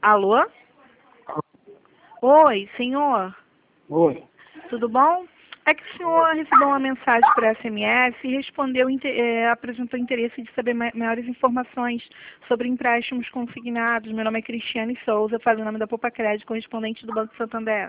Alô? Oi, senhor. Oi. Tudo bom? É que o senhor recebeu uma mensagem por SMS e respondeu, apresentou interesse de saber maiores informações sobre empréstimos consignados. Meu nome é Cristiane Souza, faz o nome da Poupa Crédito, correspondente do Banco Santander.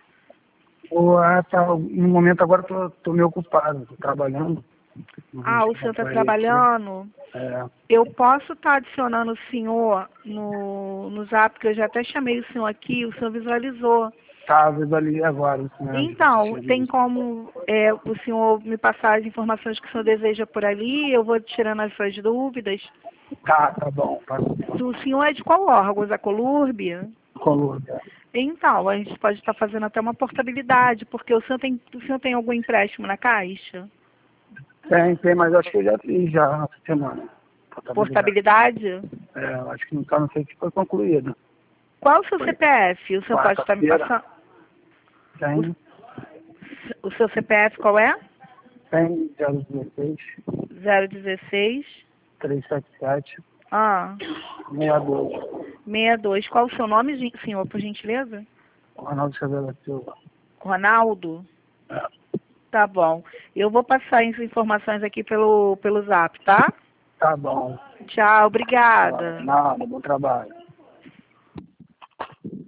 Tá. No momento agora tô meio ocupado, tô trabalhando. Ah, o senhor está trabalhando? É. Eu posso estar adicionando o senhor no Zap, que eu já até chamei o senhor aqui, o senhor visualizou. Tá, visualizei agora, isso mesmo. Então, tem como o senhor me passar as informações que o senhor deseja por ali? Eu vou tirando as suas dúvidas. Tá bom. O senhor é de qual órgão? Da Colurb? Colômbia. Então, a gente pode estar fazendo até uma portabilidade, porque o senhor tem algum empréstimo na Caixa? Tem, mas acho que eu já fiz já essa semana. Portabilidade? Acho que não sei se foi concluída. Qual o seu CPF? O senhor pode estar me Quarta-feira. passando? Tem O seu CPF qual é? 016 016 377 ah, 62. 62. Qual o seu nome, senhor, por gentileza? Ronaldo Xavier da Silva. Ronaldo? É. Tá bom. Eu vou passar as informações aqui pelo Zap, tá? Tá bom. Tchau, obrigada. Nada, bom trabalho.